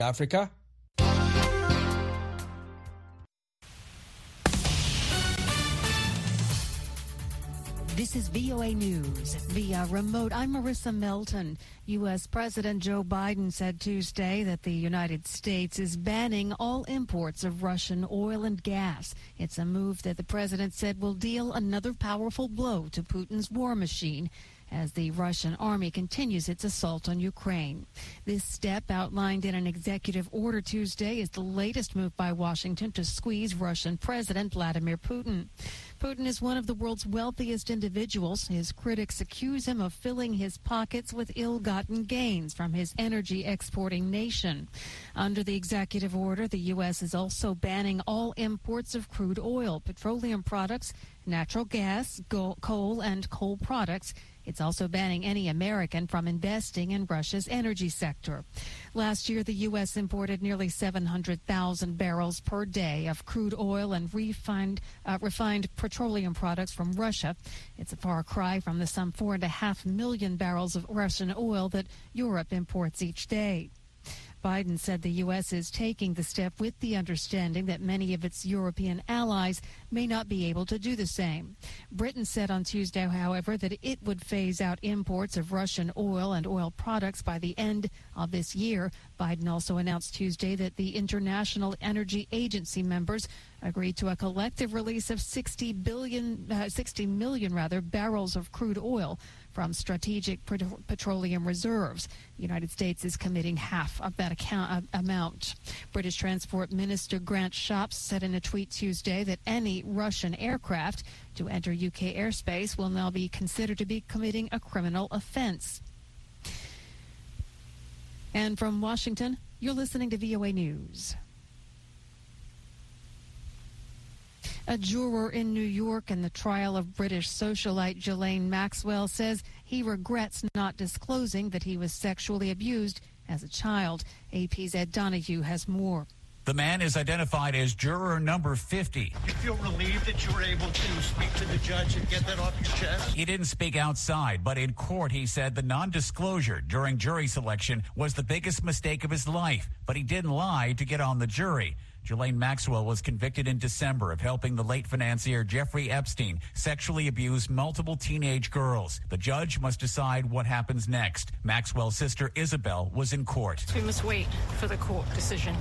Africa. This is VOA News via remote. I'm Marissa Melton. U.S. President Joe Biden said Tuesday that the United States is banning all imports of Russian oil and gas. It's a move that the president said will deal another powerful blow to Putin's war machine as the Russian army continues its assault on Ukraine. This step, outlined in an executive order Tuesday, is the latest move by Washington to squeeze Russian President Vladimir Putin. Putin is one of the world's wealthiest individuals. His critics accuse him of filling his pockets with ill-gotten gains from his energy exporting nation. Under the executive order, the U.S. is also banning all imports of crude oil, petroleum products, natural gas, coal, and coal products. It's also banning any American from investing in Russia's energy sector. Last year, the U.S. imported nearly 700,000 barrels per day of crude oil and refined petroleum products from Russia. It's a far cry from the some 4.5 million barrels of Russian oil that Europe imports each day. Biden said the U.S. is taking the step with the understanding that many of its European allies may not be able to do the same. Britain said on Tuesday, however, that it would phase out imports of Russian oil and oil products by the end of this year. Biden also announced Tuesday that the International Energy Agency members agreed to a collective release of 60 million barrels of crude oil from strategic petroleum reserves. The United States is committing half of that amount. British Transport Minister Grant Shapps said in a tweet Tuesday that any Russian aircraft to enter UK airspace will now be considered to be committing a criminal offense. And from Washington, you're listening to VOA News. A juror in New York in the trial of British socialite Ghislaine Maxwell says he regrets not disclosing that he was sexually abused as a child. AP's Ed Donahue has more. The man is identified as juror number 50. You feel relieved that you were able to speak to the judge and get that off your chest? He didn't speak outside, but in court he said the non-disclosure during jury selection was the biggest mistake of his life, but he didn't lie to get on the jury. Ghislaine Maxwell was convicted in December of helping the late financier Jeffrey Epstein sexually abuse multiple teenage girls. The judge must decide what happens next. Maxwell's sister Isabel was in court. We must wait for the court decision.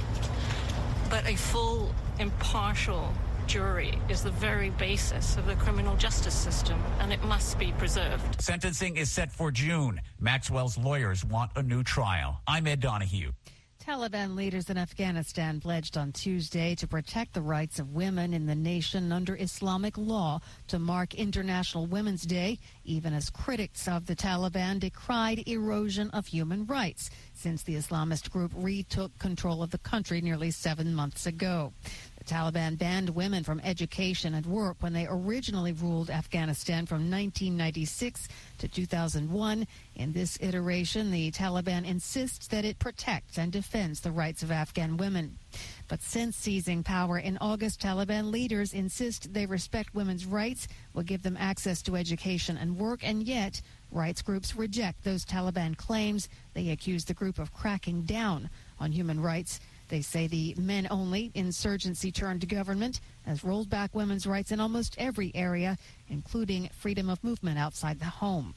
But a full, impartial jury is the very basis of the criminal justice system, and it must be preserved. Sentencing is set for June. Maxwell's lawyers want a new trial. I'm Ed Donahue. Taliban leaders in Afghanistan pledged on Tuesday to protect the rights of women in the nation under Islamic law to mark International Women's Day, even as critics of the Taliban decried erosion of human rights since the Islamist group retook control of the country nearly 7 months ago. The Taliban banned women from education and work when they originally ruled Afghanistan from 1996 to 2001. In this iteration, the Taliban insists that it protects and defends the rights of Afghan women. But since seizing power in August, Taliban leaders insist they respect women's rights, will give them access to education and work, and yet rights groups reject those Taliban claims. They accuse the group of cracking down on human rights. They say the men-only insurgency-turned government has rolled back women's rights in almost every area, including freedom of movement outside the home.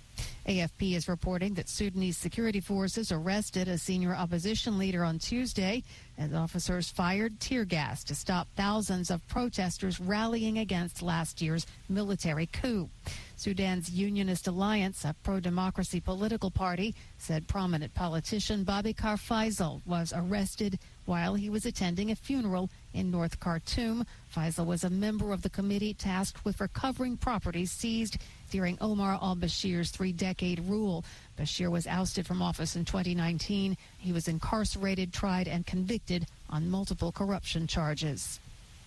AFP is reporting that Sudanese security forces arrested a senior opposition leader on Tuesday as officers fired tear gas to stop thousands of protesters rallying against last year's military coup. Sudan's Unionist Alliance, a pro-democracy political party, said prominent politician Bobikar Faisal was arrested while he was attending a funeral in North Khartoum. Faisal was a member of the committee tasked with recovering properties seized during Omar al-Bashir's 3-decade rule. Bashir was ousted from office in 2019. He was incarcerated, tried, and convicted on multiple corruption charges.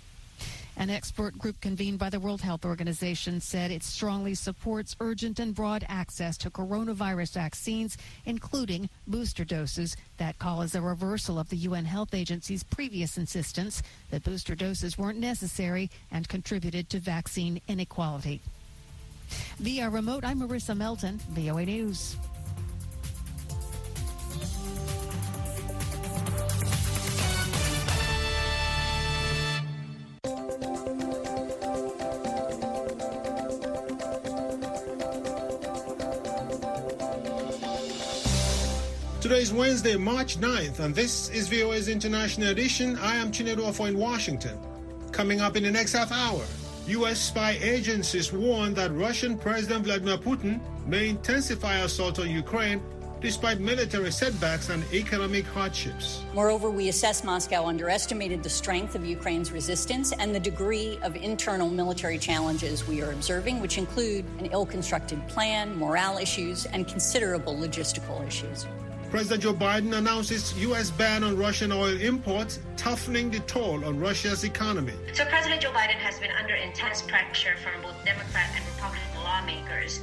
An expert group convened by the World Health Organization said it strongly supports urgent and broad access to coronavirus vaccines, including booster doses. That call is a reversal of the UN Health Agency's previous insistence that booster doses weren't necessary and contributed to vaccine inequality. Via remote, I'm Marissa Melton, VOA News. Today is Wednesday, March 9th, and this is VOA's International Edition. I am Chinedu Ofo in Washington. Coming up in the next half hour, U.S. spy agencies warn that Russian President Vladimir Putin may intensify assault on Ukraine despite military setbacks and economic hardships. Moreover, we assess Moscow underestimated the strength of Ukraine's resistance and the degree of internal military challenges we are observing, which include an ill-constructed plan, morale issues, and considerable logistical issues. President Joe Biden announces U.S. ban on Russian oil imports, toughening the toll on Russia's economy. So President Joe Biden has been under intense pressure from both Democrat and Republican lawmakers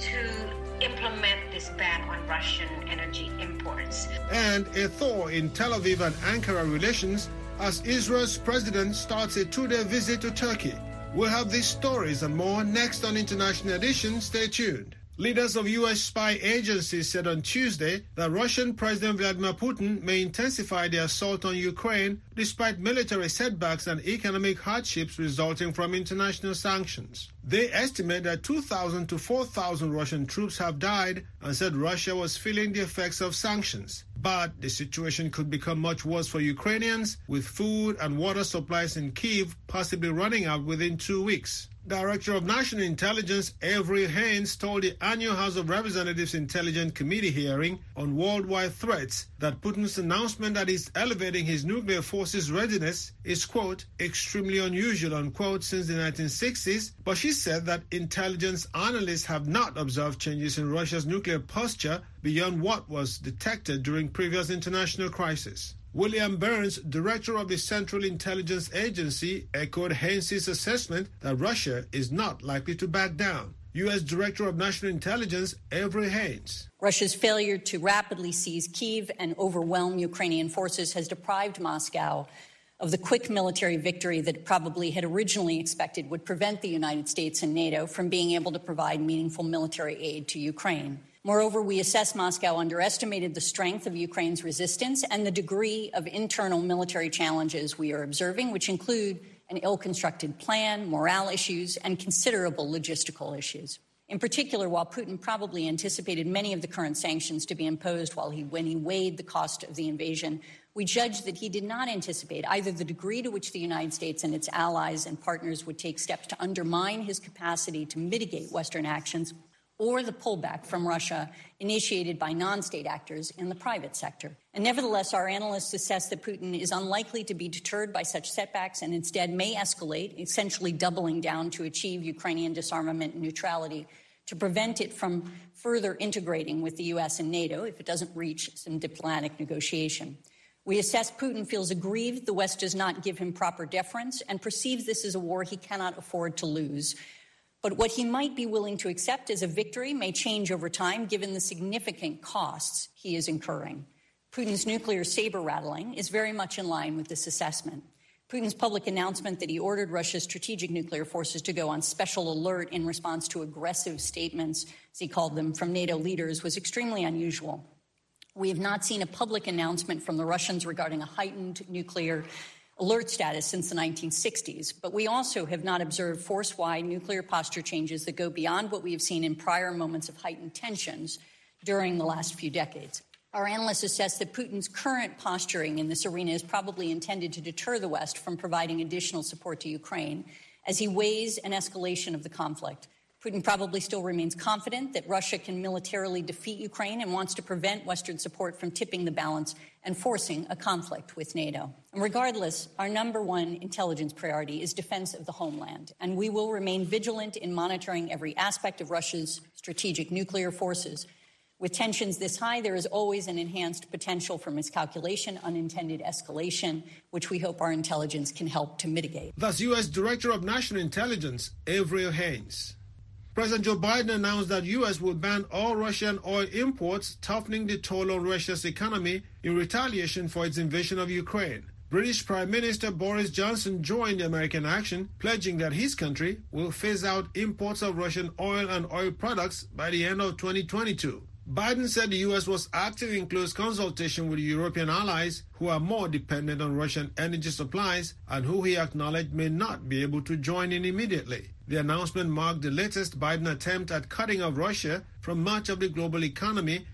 to implement this ban on Russian energy imports. And a thaw in Tel Aviv and Ankara relations as Israel's president starts a two-day visit to Turkey. We'll have these stories and more next on International Edition. Stay tuned. Leaders of U.S. spy agencies said on Tuesday that Russian President Vladimir Putin may intensify the assault on Ukraine despite military setbacks and economic hardships resulting from international sanctions. They estimate that 2,000 to 4,000 Russian troops have died and said Russia was feeling the effects of sanctions. But the situation could become much worse for Ukrainians, with food and water supplies in Kyiv possibly running out within 2 weeks. Director of National Intelligence Avery Haines told the annual House of Representatives Intelligence Committee hearing on worldwide threats that Putin's announcement that he's elevating his nuclear forces readiness is, quote, extremely unusual, unquote, since the 1960s, but she said that intelligence analysts have not observed changes in Russia's nuclear posture beyond what was detected during previous international crises. William Burns, director of the Central Intelligence Agency, echoed Haines's assessment that Russia is not likely to back down. U.S. Director of National Intelligence, Avery Haines. Russia's failure to rapidly seize Kyiv and overwhelm Ukrainian forces has deprived Moscow of the quick military victory that it probably had originally expected would prevent the United States and NATO from being able to provide meaningful military aid to Ukraine. Moreover, we assess Moscow underestimated the strength of Ukraine's resistance and the degree of internal military challenges we are observing, which include an ill-constructed plan, morale issues, and considerable logistical issues. In particular, while Putin probably anticipated many of the current sanctions to be imposed when he weighed the cost of the invasion, we judge that he did not anticipate either the degree to which the United States and its allies and partners would take steps to undermine his capacity to mitigate Western actions, or the pullback from Russia initiated by non-state actors in the private sector. And nevertheless, our analysts assess that Putin is unlikely to be deterred by such setbacks and instead may escalate, essentially doubling down to achieve Ukrainian disarmament and neutrality to prevent it from further integrating with the U.S. and NATO if it doesn't reach some diplomatic negotiation. We assess Putin feels aggrieved the West does not give him proper deference and perceives this as a war he cannot afford to lose. But what he might be willing to accept as a victory may change over time given the significant costs he is incurring. Putin's nuclear saber-rattling is very much in line with this assessment. Putin's public announcement that he ordered Russia's strategic nuclear forces to go on special alert in response to aggressive statements, as he called them, from NATO leaders was extremely unusual. We have not seen a public announcement from the Russians regarding a heightened nuclear alert status since the 1960s, but we also have not observed force-wide nuclear posture changes that go beyond what we have seen in prior moments of heightened tensions during the last few decades. Our analysts assess that Putin's current posturing in this arena is probably intended to deter the West from providing additional support to Ukraine as he weighs an escalation of the conflict. Putin probably still remains confident that Russia can militarily defeat Ukraine and wants to prevent Western support from tipping the balance and forcing a conflict with NATO. And regardless, our number one intelligence priority is defense of the homeland, and we will remain vigilant in monitoring every aspect of Russia's strategic nuclear forces. With tensions this high, there is always an enhanced potential for miscalculation, unintended escalation, which we hope our intelligence can help to mitigate. That's U.S. Director of National Intelligence, Avery Haines. President Joe Biden announced that U.S. will ban all Russian oil imports, toughening the toll on Russia's economy in retaliation for its invasion of Ukraine. British Prime Minister Boris Johnson joined the American action, pledging that his country will phase out imports of Russian oil and oil products by the end of 2022. Biden said the U.S. was active in close consultation with European allies who are more dependent on Russian energy supplies and who he acknowledged may not be able to join in immediately. The announcement marked the latest Biden attempt at cutting off Russia from much of the global economy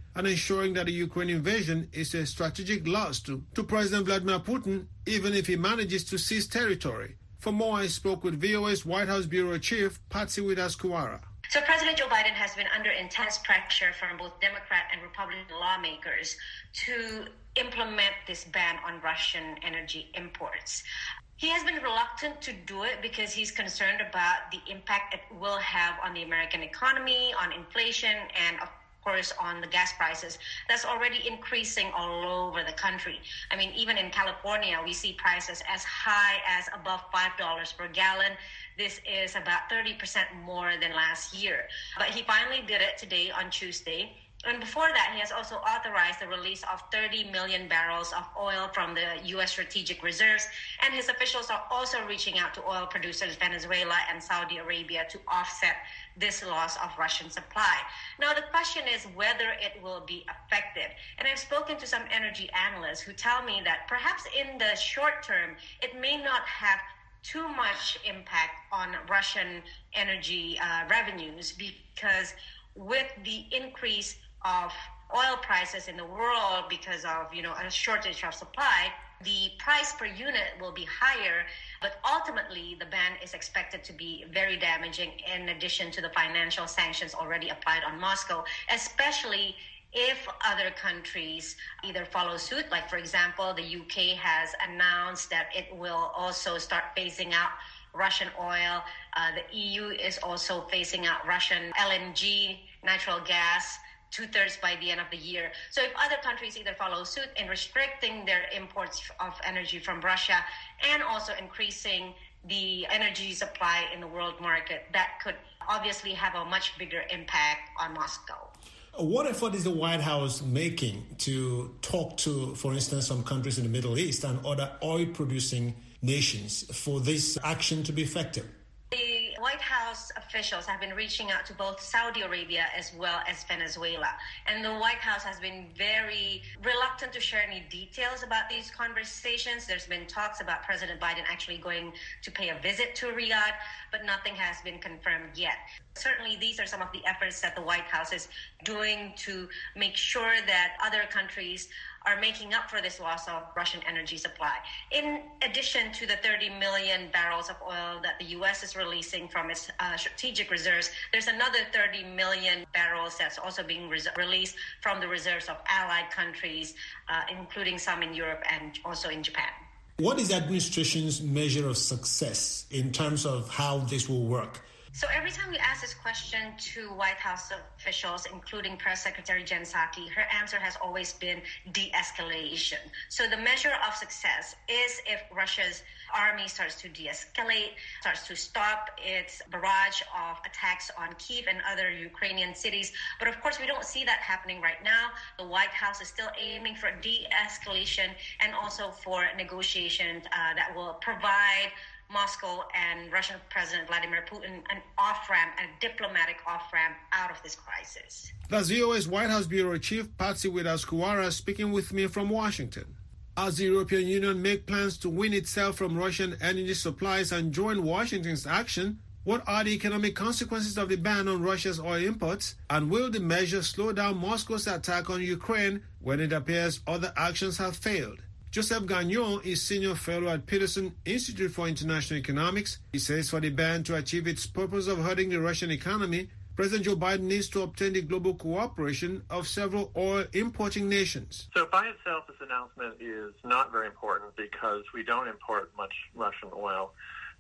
and ensuring that the Ukraine invasion is a strategic loss to President Vladimir Putin, even if he manages to seize territory. For more, I spoke with VOA's White House Bureau Chief, Patsy Widakuswara. So President Joe Biden has been under intense pressure from both Democrat and Republican lawmakers to implement this ban on Russian energy imports. He has been reluctant to do it because he's concerned about the impact it will have on the American economy, on inflation, and of course on the gas prices that's already increasing all over the country. I mean, even in California, we see prices as high as above $5 per gallon. This is about 30% more than last year. But he finally did it today on Tuesday. And before that, he has also authorized the release of 30 million barrels of oil from the U.S. strategic reserves. And his officials are also reaching out to oil producers Venezuela and Saudi Arabia to offset this loss of Russian supply. Now, the question is whether it will be effective. And I've spoken to some energy analysts who tell me that perhaps in the short term, it may not have too much impact on Russian energy revenues, because with the increase of oil prices in the world because of, a shortage of supply, the price per unit will be higher, but ultimately the ban is expected to be very damaging in addition to the financial sanctions already applied on Moscow, especially if other countries either follow suit. Like, for example, the UK has announced that it will also start phasing out Russian oil. The EU is also phasing out Russian LNG, natural gas, 2/3 by the end of the year. So if other countries either follow suit in restricting their imports of energy from Russia and also increasing the energy supply in the world market, that could obviously have a much bigger impact on Moscow. What effort is the White House making to talk to, for instance, some countries in the Middle East and other oil-producing nations for this action to be effective? The White House officials have been reaching out to both Saudi Arabia as well as Venezuela. And the White House has been very reluctant to share any details about these conversations. There's been talks about President Biden actually going to pay a visit to Riyadh, but nothing has been confirmed yet. Certainly, these are some of the efforts that the White House is doing to make sure that other countries are making up for this loss of Russian energy supply. In addition to the 30 million barrels of oil that the U.S. is releasing from its strategic reserves, there's another 30 million barrels that's also being released from the reserves of allied countries, including some in Europe and also in Japan. What is the administration's measure of success in terms of how this will work? So every time we ask this question to White House officials, including Press Secretary Jen Psaki, her answer has always been de-escalation. So the measure of success is if Russia's army starts to de-escalate, starts to stop its barrage of attacks on Kyiv and other Ukrainian cities. But of course, we don't see that happening right now. The White House is still aiming for de-escalation and also for negotiations that will provide Moscow and Russian President Vladimir Putin an off-ramp, a diplomatic off-ramp out of this crisis. That's VOA's White House Bureau Chief Patsy Widakuswara speaking with me from Washington. As the European Union make plans to wean itself from Russian energy supplies and join Washington's action, what are the economic consequences of the ban on Russia's oil imports? And will the measure slow down Moscow's attack on Ukraine when it appears other actions have failed? Joseph Gagnon is senior fellow at Peterson Institute for International Economics. He says for the ban to achieve its purpose of hurting the Russian economy, President Joe Biden needs to obtain the global cooperation of several oil importing nations. So by itself, this announcement is not very important because we don't import much Russian oil.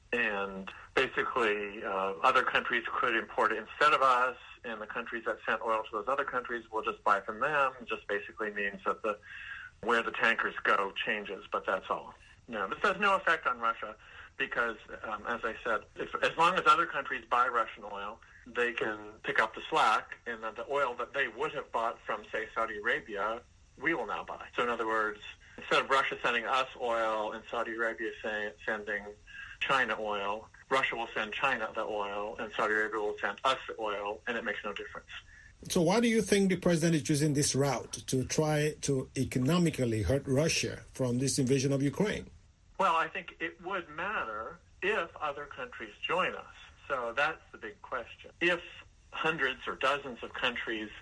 And basically, other countries could import it instead of us, and the countries that sent oil to those other countries will just buy from them. It just basically means that where the tankers go changes, but that's all. No, this has no effect on Russia because, as I said, as long as other countries buy Russian oil, they can pick up the slack, and then the oil that they would have bought from, say, Saudi Arabia, we will now buy. So in other words, instead of Russia sending us oil and Saudi Arabia sending China oil, Russia will send China the oil, and Saudi Arabia will send us the oil, and it makes no difference. So why do you think the president is choosing this route to try to economically hurt Russia from this invasion of Ukraine? Well, I think it would matter if other countries join us. So that's the big question. If hundreds or dozens of countries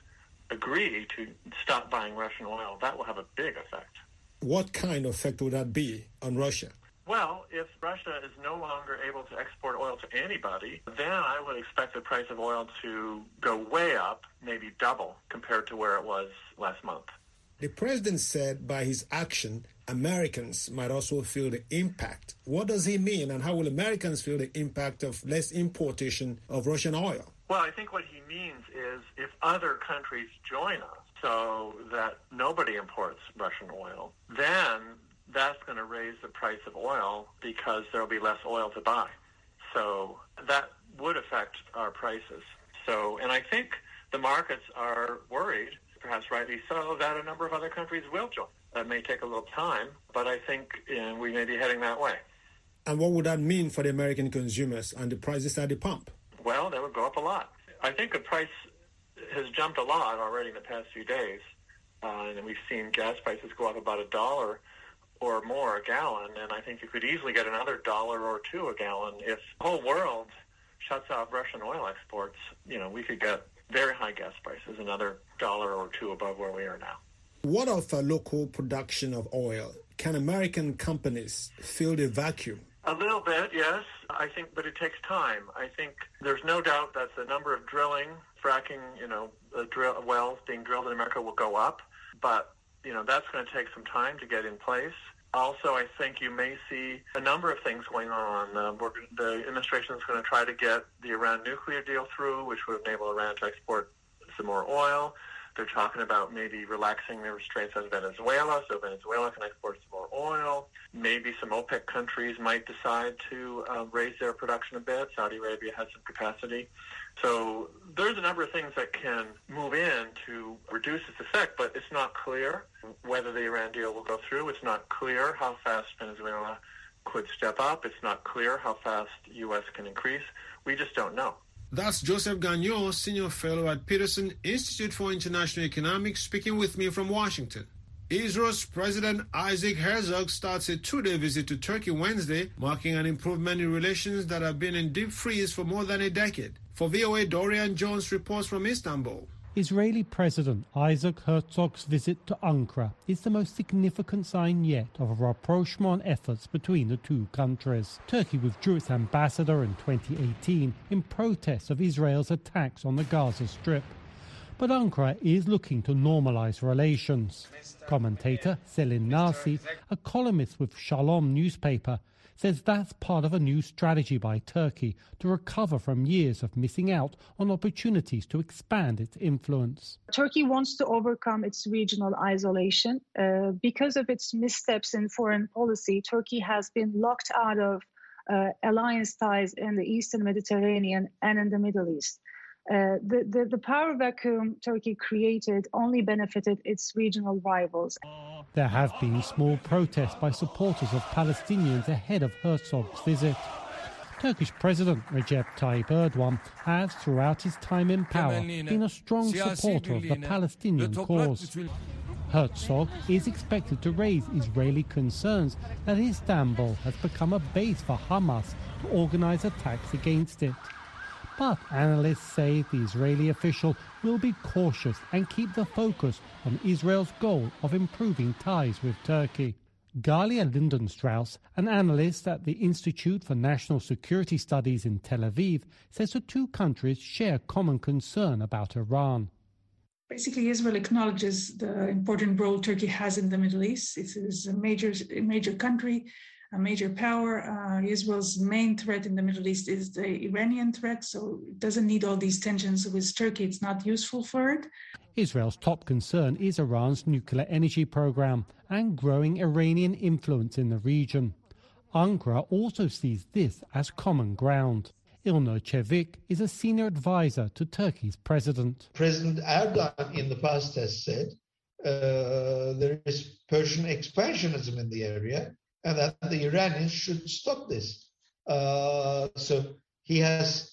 agree to stop buying Russian oil, that will have a big effect. What kind of effect would that be on Russia? Well, if Russia is no longer able to export oil to anybody, then I would expect the price of oil to go way up, maybe double, compared to where it was last month. The president said by his action, Americans might also feel the impact. What does he mean, and how will Americans feel the impact of less importation of Russian oil? Well, I think what he means is if other countries join us so that nobody imports Russian oil, then that's going to raise the price of oil because there will be less oil to buy. So that would affect our prices. And I think the markets are worried, perhaps rightly so, that a number of other countries will join. That may take a little time, but I think we may be heading that way. And what would that mean for the American consumers and the prices at the pump? Well, they would go up a lot. I think the price has jumped a lot already in the past few days. And we've seen gas prices go up about $1 or more a gallon. And I think you could easily get another $1 or $2 a gallon. If the whole world shuts off Russian oil exports, we could get very high gas prices, another $1 or $2 above where we are now. What of a local production of oil? Can American companies fill the vacuum? A little bit, yes. I think, but it takes time. I think there's no doubt that the number of drilling, fracking, wells being drilled in America will go up. But, that's going to take some time to get in place. Also, I think you may see a number of things going on. The administration is going to try to get the Iran nuclear deal through, which would enable Iran to export some more oil. They're talking about maybe relaxing the restraints on Venezuela, so Venezuela can export some more oil. Maybe some OPEC countries might decide to raise their production a bit. Saudi Arabia has some capacity. So there's a number of things that can move in to reduce its effect, but it's not clear whether the Iran deal will go through. It's not clear how fast Venezuela could step up. It's not clear how fast the U.S. can increase. We just don't know. That's Joseph Gagnon, Senior Fellow at Peterson Institute for International Economics, speaking with me from Washington. Israel's President Isaac Herzog starts a two-day visit to Turkey Wednesday, marking an improvement in relations that have been in deep freeze for more than a decade. For VOA, Dorian Jones reports from Istanbul. Israeli President Isaac Herzog's visit to Ankara is the most significant sign yet of a rapprochement efforts between the two countries. Turkey withdrew its ambassador in 2018 in protest of Israel's attacks on the Gaza Strip. But Ankara is looking to normalize relations. Commentator Selin Nasi, a columnist with Shalom newspaper, says that's part of a new strategy by Turkey to recover from years of missing out on opportunities to expand its influence. Turkey wants to overcome its regional isolation. Because of its missteps in foreign policy, Turkey has been locked out of alliance ties in the Eastern Mediterranean and in the Middle East. The power vacuum Turkey created only benefited its regional rivals. There have been small protests by supporters of Palestinians ahead of Herzog's visit. Turkish President Recep Tayyip Erdogan has, throughout his time in power, been a strong supporter of the Palestinian cause. Herzog is expected to raise Israeli concerns that Istanbul has become a base for Hamas to organize attacks against it. But analysts say the Israeli official will be cautious and keep the focus on Israel's goal of improving ties with Turkey. Galia Lindenstrauss, an analyst at the Institute for National Security Studies in Tel Aviv, says the two countries share common concern about Iran. Basically, Israel acknowledges the important role Turkey has in the Middle East. It is a major country, a major power. Israel's main threat in the Middle East is the Iranian threat, so it doesn't need all these tensions with Turkey. It's not useful for it. Israel's top concern is Iran's nuclear energy program and growing Iranian influence in the region. Ankara also sees this as common ground. Ilnur Çevik is a senior advisor to Turkey's president. President Erdogan in the past has said there is Persian expansionism in the area, and that the Iranians should stop this. So he has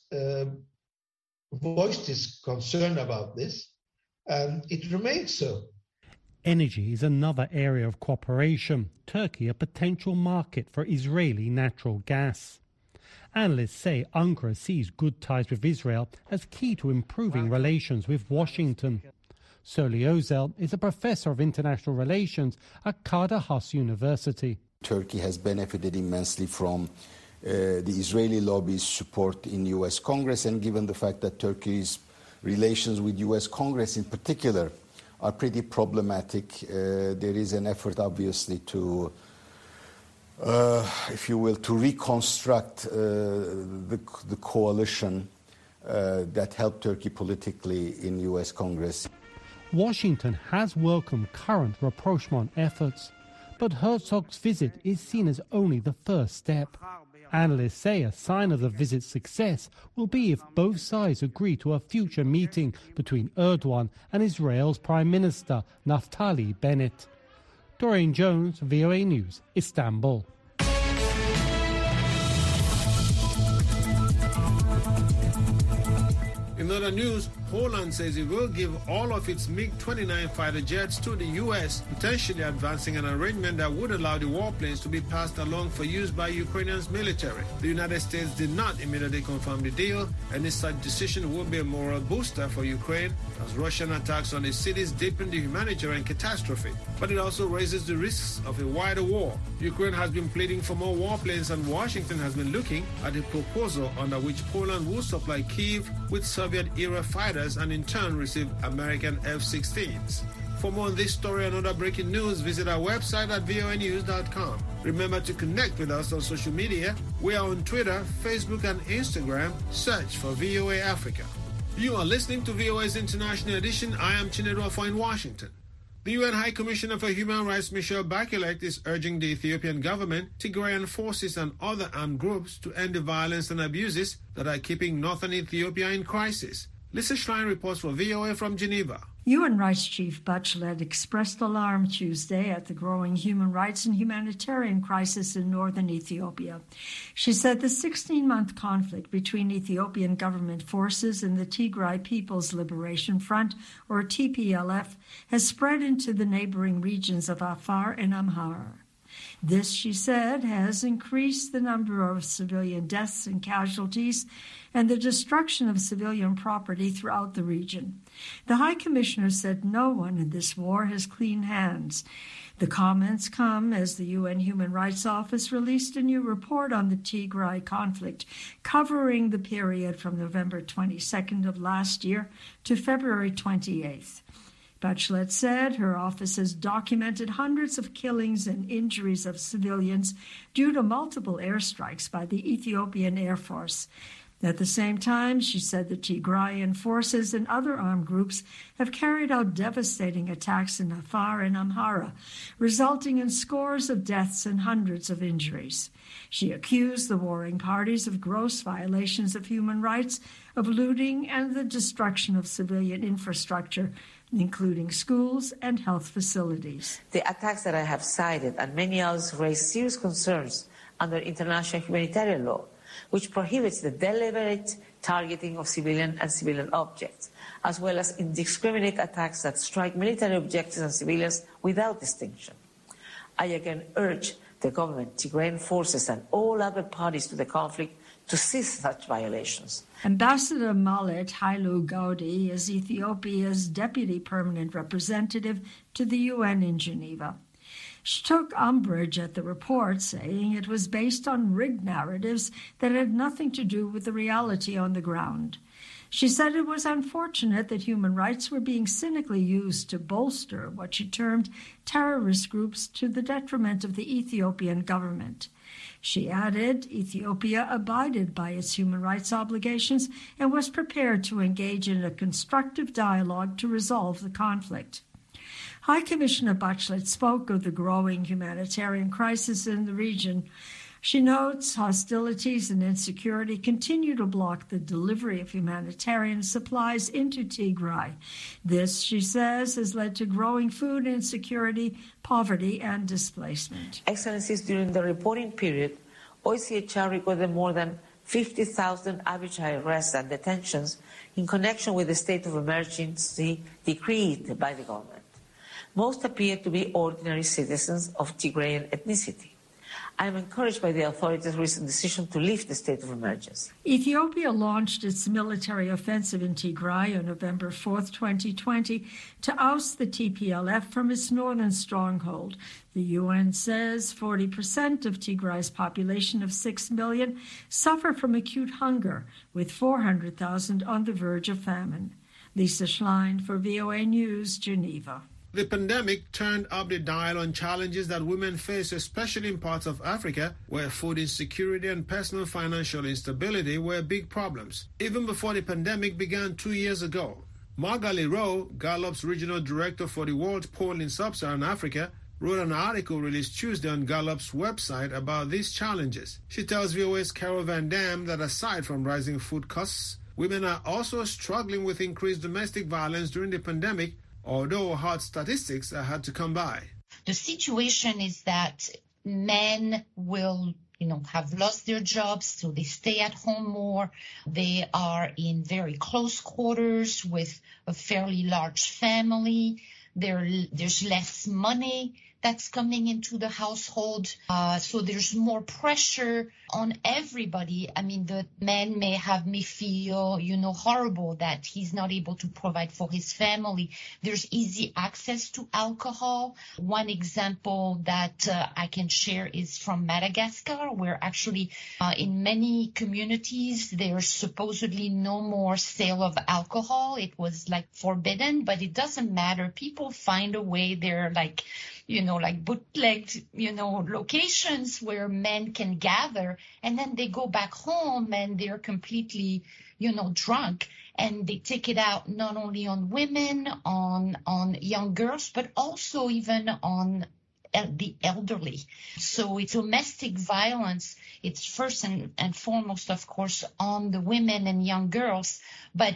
voiced his concern about this, and it remains so. Energy is another area of cooperation. Turkey, a potential market for Israeli natural gas. Analysts say Ankara sees good ties with Israel as key to improving relations with Washington. Soli Özel is a professor of international relations at Kader Has University. Turkey has benefited immensely from the Israeli lobby's support in U.S. Congress, and given the fact that Turkey's relations with U.S. Congress in particular are pretty problematic, there is an effort, obviously, to, if you will, to reconstruct the coalition that helped Turkey politically in U.S. Congress. Washington has welcomed current rapprochement efforts, but Herzog's visit is seen as only the first step. Analysts say a sign of the visit's success will be if both sides agree to a future meeting between Erdogan and Israel's Prime Minister Naftali Bennett. Dorian Jones, VOA News, Istanbul. In other news, Poland says it will give all of its MiG-29 fighter jets to the U.S., potentially advancing an arrangement that would allow the warplanes to be passed along for use by Ukrainians' military. The United States did not immediately confirm the deal, and this such decision will be a moral booster for Ukraine as Russian attacks on its cities deepen the humanitarian catastrophe. But it also raises the risks of a wider war. Ukraine has been pleading for more warplanes, and Washington has been looking at a proposal under which Poland will supply Kyiv with Soviet-era fighters and in turn receive American F-16s. For more on this story and other breaking news, visit our website at voanews.com. Remember to connect with us on social media. We are on Twitter, Facebook, and Instagram. Search for VOA Africa. You are listening to VOA's International Edition. I am Chinedu Afo in Washington. The UN High Commissioner for Human Rights, Michelle Bachelet, is urging the Ethiopian government, Tigrayan forces, and other armed groups to end the violence and abuses that are keeping northern Ethiopia in crisis. Lisa Schlein reports for VOA from Geneva. UN Rights Chief Bachelet expressed alarm Tuesday at the growing human rights and humanitarian crisis in northern Ethiopia. She said the 16-month conflict between Ethiopian government forces and the Tigray People's Liberation Front, or TPLF, has spread into the neighboring regions of Afar and Amhara. This, she said, has increased the number of civilian deaths and casualties and the destruction of civilian property throughout the region. The High Commissioner said no one in this war has clean hands. The comments come as the UN Human Rights Office released a new report on the Tigray conflict, covering the period from November 22nd of last year to February 28th. Bachelet said her office has documented hundreds of killings and injuries of civilians due to multiple airstrikes by the Ethiopian Air Force. At the same time, she said the Tigrayan forces and other armed groups have carried out devastating attacks in Afar and Amhara, resulting in scores of deaths and hundreds of injuries. She accused the warring parties of gross violations of human rights, of looting, and the destruction of civilian infrastructure, including schools and health facilities. The attacks that I have cited and many others raise serious concerns under international humanitarian law, which prohibits the deliberate targeting of civilian and civilian objects, as well as indiscriminate attacks that strike military objectives and civilians without distinction. I again urge the government, Tigrayan forces, and all other parties to the conflict to cease such violations. Ambassador Malet Hailu Gaudi is Ethiopia's deputy permanent representative to the UN in Geneva. She took umbrage at the report, saying it was based on rigged narratives that had nothing to do with the reality on the ground. She said it was unfortunate that human rights were being cynically used to bolster what she termed terrorist groups to the detriment of the Ethiopian government. She added Ethiopia abided by its human rights obligations and was prepared to engage in a constructive dialogue to resolve the conflict. High Commissioner Bachelet spoke of the growing humanitarian crisis in the region. She notes hostilities and insecurity continue to block the delivery of humanitarian supplies into Tigray. This, she says, has led to growing food insecurity, poverty, and displacement. Excellencies, during the reporting period, OCHR recorded more than 50,000 arbitrary arrests and detentions in connection with the state of emergency decreed by the government. Most appear to be ordinary citizens of Tigrayan ethnicity. I am encouraged by the authorities' recent decision to lift the state of emergency. Ethiopia launched its military offensive in Tigray on November 4th, 2020, to oust the TPLF from its northern stronghold. The UN says 40% of Tigray's population of 6 million suffer from acute hunger, with 400,000 on the verge of famine. Lisa Schlein for VOA News, Geneva. The pandemic turned up the dial on challenges that women face, especially in parts of Africa where food insecurity and personal financial instability were big problems, even before the pandemic began 2 years ago. Margali Rowe, Gallup's regional director for the World Poll in Sub-Saharan Africa, wrote an article released Tuesday on Gallup's website about these challenges. She tells VOA's Carol Van Dam that aside from rising food costs, women are also struggling with increased domestic violence during the pandemic, although hard statistics had to come by. The situation is that men will, have lost their jobs, so they stay at home more. They are in very close quarters with a fairly large family. There's less money that's coming into the household. So there's more pressure on everybody. I mean, the man may feel, horrible that he's not able to provide for his family. There's easy access to alcohol. One example that I can share is from Madagascar, where actually in many communities, there's supposedly no more sale of alcohol. It was forbidden, but it doesn't matter. People find a way. They're like bootlegged, locations where men can gather, and then they go back home and they're completely, drunk, and they take it out not only on women, on young girls, but also even on the elderly. So it's domestic violence. It's first and foremost, of course, on the women and young girls, but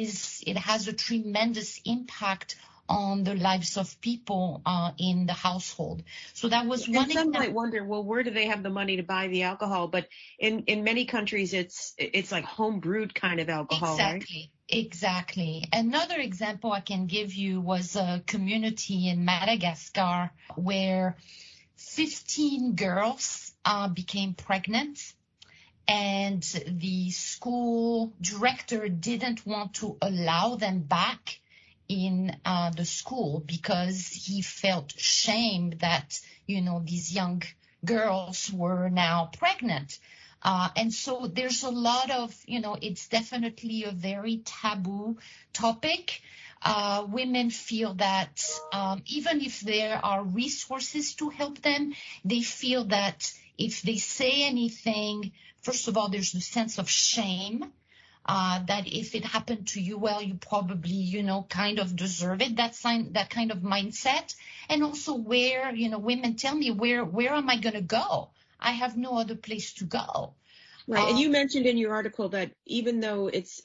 it has a tremendous impact on the lives of people in the household. So that was one example. Some might wonder, well, where do they have the money to buy the alcohol? But in many countries, it's like home brewed kind of alcohol, right? Exactly. Another example I can give you was a community in Madagascar where 15 girls became pregnant, and the school director didn't want to allow them back in the school because he felt shame that, these young girls were now pregnant. And so there's a lot of, it's definitely a very taboo topic. Women feel that even if there are resources to help them, they feel that if they say anything, first of all, there's a sense of shame. That if it happened to you, well, you probably, kind of deserve it, that kind of mindset. And also where, women tell me, where am I going to go? I have no other place to go. Right. And you mentioned in your article that even though it's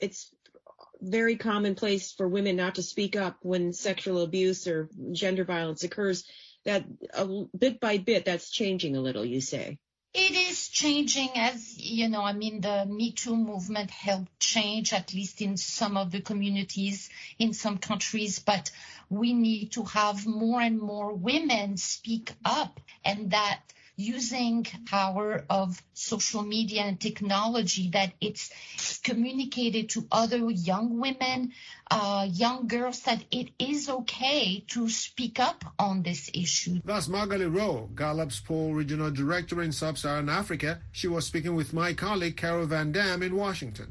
very commonplace for women not to speak up when sexual abuse or gender violence occurs, that bit by bit, that's changing a little, you say. It is changing, as the Me Too movement helped change, at least in some of the communities in some countries. But we need to have more and more women speak up, and that using power of social media and technology, that it's communicated to other young women, young girls, that it is okay to speak up on this issue. That's Margali Rowe, Gallup's Poll Regional Director in Sub-Saharan Africa. She was speaking with my colleague Carol Van Dam in Washington.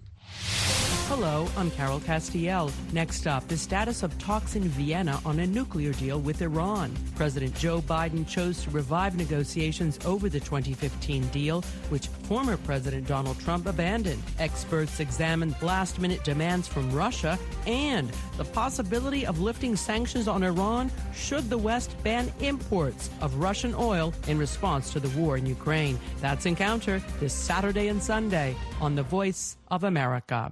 Hello, I'm Carol Castiel. Next up, the status of talks in Vienna on a nuclear deal with Iran. President Joe Biden chose to revive negotiations over the 2015 deal, which former President Donald Trump abandoned. Experts examined last-minute demands from Russia and the possibility of lifting sanctions on Iran should the West ban imports of Russian oil in response to the war in Ukraine. That's Encounter this Saturday and Sunday on The Voice of America.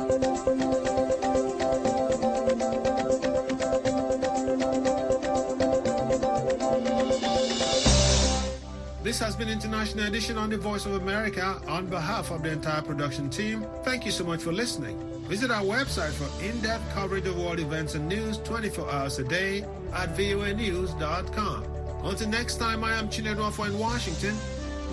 This has been International Edition on The Voice of America. On behalf of the entire production team, thank you so much for listening. Visit our website for in-depth coverage of world events and news 24 hours a day at voanews.com. Until next time, I am Chinedu Afo in Washington.